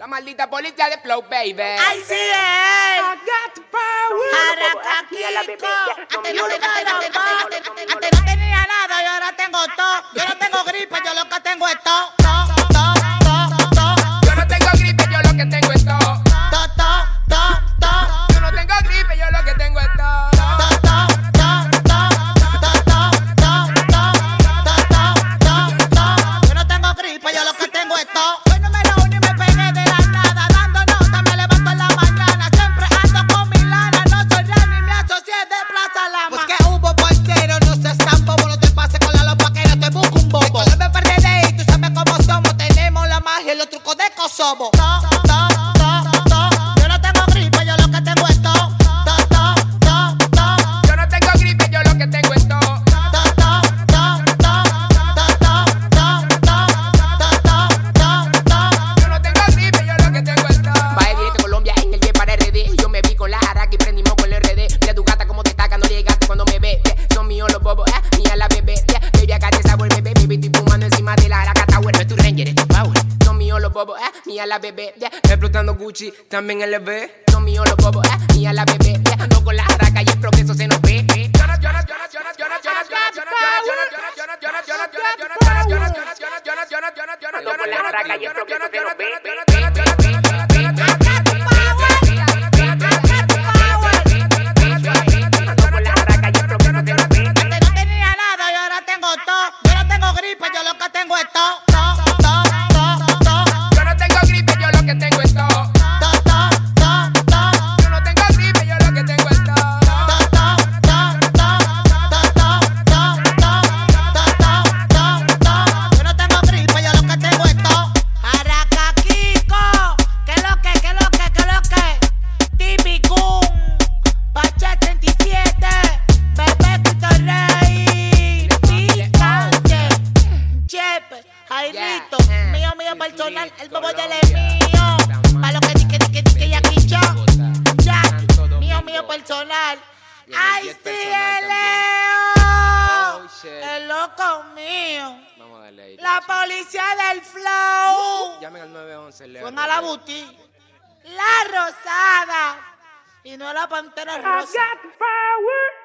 La maldita policía de Flow, baby. ¡Ay, sí es! I got the power. Aracaquico. Antes no tenía nada y ahora tengo todo. Yo no tengo gripe, yo lo que tengo es todo. Yo no tengo gripe, yo lo que tengo es todo. Yo no tengo gripe, yo lo que tengo es todo. Yo no tengo gripe, yo lo que tengo es todo. Soy número uno y me pegué de la nada. Dando nota, me levanto en la mañana. Siempre ando con mi lana. No soy real ni me asocié de Plaza Lama. Pues que hubo portero, no seas tan bobo. No te pases con la lopa que no te busco un bobo. Recuérdame PRD y tú sabes cómo somos. Tenemos la magia y los trucos de Kosovo. Yo no tengo gripe, yo lo que tengo es todo. Yo no tengo gripe, yo lo que tengo es todo. Yo no tengo gripe, yo lo que tengo es todo. Vaya directo a Colombia en el jet para RD. Yo me vi con la araca y prendimos con el RD. Mira tu gata como te taca, no llegaste cuando me ve. Son míos los bobos, mía la bebé. Baby, acá te sabor, bebé. Baby, estoy fumando encima de la araca tower. No es tu ranger, es tu power. Son míos los bobos, mía la bebé. Explotando Gucci, también LV. Son míos los bobos, mía la bebé. Ando con la araca y el progreso se nos ve. Ando con la araca y el progreso se nos ve. Antes no tenía nada y ahora tengo todo. Yo no tengo gripe, yo lo que tengo es todo. Yo no tengo gripe, yo lo que tengo es todo. Yo no tengo gripe, yo lo que tengo es todo. Yo no tengo gripe, yo lo que tengo es todo. Aracaquico, ¿qué lo que? Típico, Pacha 37, Bebé Cristo Rey, Picante, Chepe, Jairito, mío personal, el bobo del es mío. Pa' lo que di Jackie Chan, Jack, mío personal. Ay, sí, el Leo, el loco mío. Vamos a darle ahí. La policía del flow. Llamen al 911, Leo. Fue a la boutique. La rosada. Y no la pantera rosa. power.